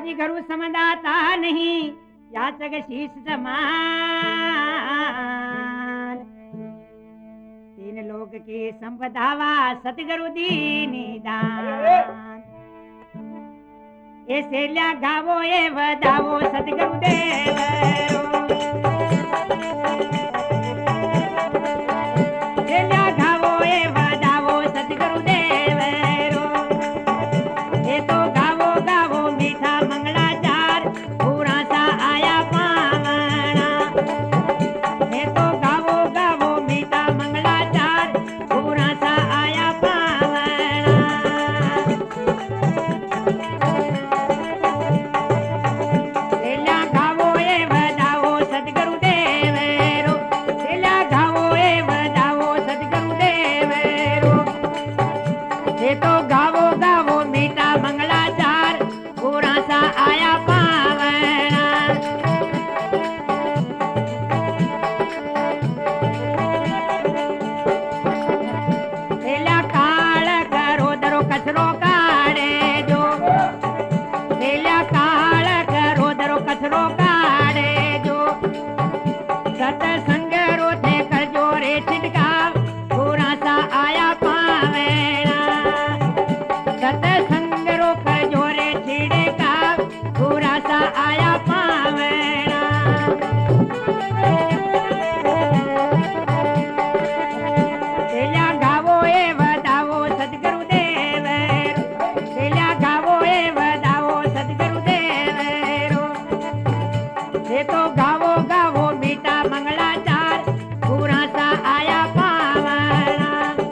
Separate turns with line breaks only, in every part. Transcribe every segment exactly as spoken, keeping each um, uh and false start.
आदि घरु समदाता नहीं याचक शीश समान। तीन लोक की संपदावा सतगुरु दीनी दान। ऐसे ल्या गावो ए वदावो सतगुरु देवरो। ल्या गावो ए वदावो सतगुरु देवरो। ये तो गावो गावो मीठा मंगलाचार पूरा सा आया पावना। ये तो गावो गावो मीठा मंगलाचार पूरा सा आया पावना। ल्या गावो ए वदावो सतगुरु देवरो। ल्या गावो ए वदावो सतगुरु देवरो। ये तो गावो गावो मीठा मंगलाचार पूरा सा आया पावना। ल्या काळ करो दरो कचरो काढे जो। ल्या काळ करो दरो कचरो काढे जो। सतसंग रोथे कर जो रे छिटकाव पूरा सा आया पावना। सतसंग रो कर जो रे छिड़काव पूरा सा आया पावना। ल्या गावो ए वदावो सतगुरु देवरो। ल्या गावो ए वदावो सतगुरु देवरो। ये तो गावो गावो मीठा मंगलाचार पूरा सा आया पावना।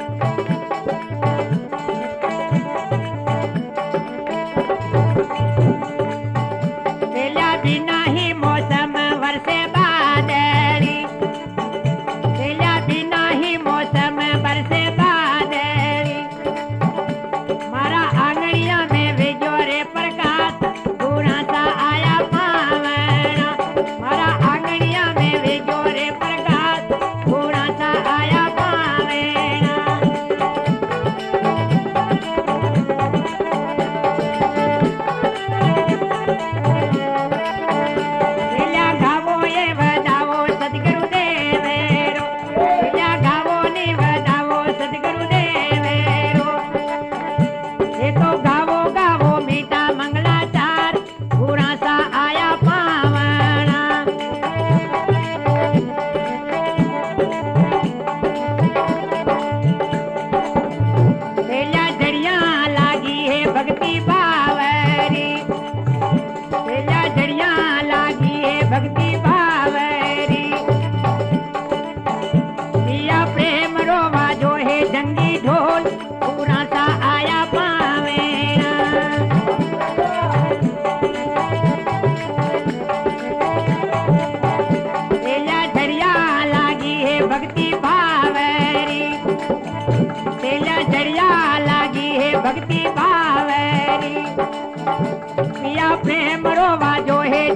ल्या बिना ही मौसम वर्षे बादली। ल्या बिना ही मौसम बरसे बादली। मारा आंगनिया में विजो रे प्रकाश पूरा सा आया पावना। मारा आंगनिया में विजो रे प्रकाश पूरा सा आया पावना। ल्या गावो ए वदावो सतगुरु देवरो। ल्या गावो नी वदावो सतगुरु देवरो। ये तो गावो गावो मीठा मंगलाचार पूरा सा आया पावना। ल्या जड़िया लागी है भक्ति बावरी। ल्या जड़िया लागी है भक्ति बावरी। पिया प्रेम रोवा जो है जंगी ढोल पूरा सा आया पावना। ल्या जड़िया लागी है भक्ति बावरी। ल्या जड़िया लागी है भक्ति बावरी। पिया प्रेम रोवा जो है